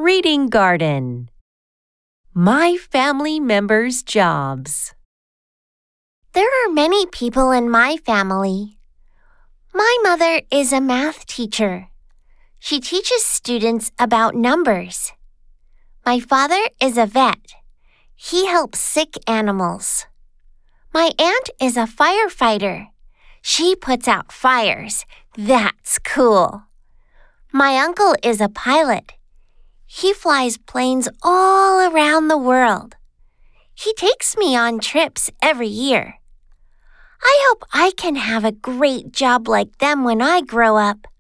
Reading Garden. My family members' jobs. There are many people in my family. My mother is a math teacher. She teaches students about numbers. My father is a vet. He helps sick animals. My aunt is a firefighter. She puts out fires. That's cool. My uncle is a pilot. He flies planes all around the world. He takes me on trips every year. I hope I can have a great job like them when I grow up.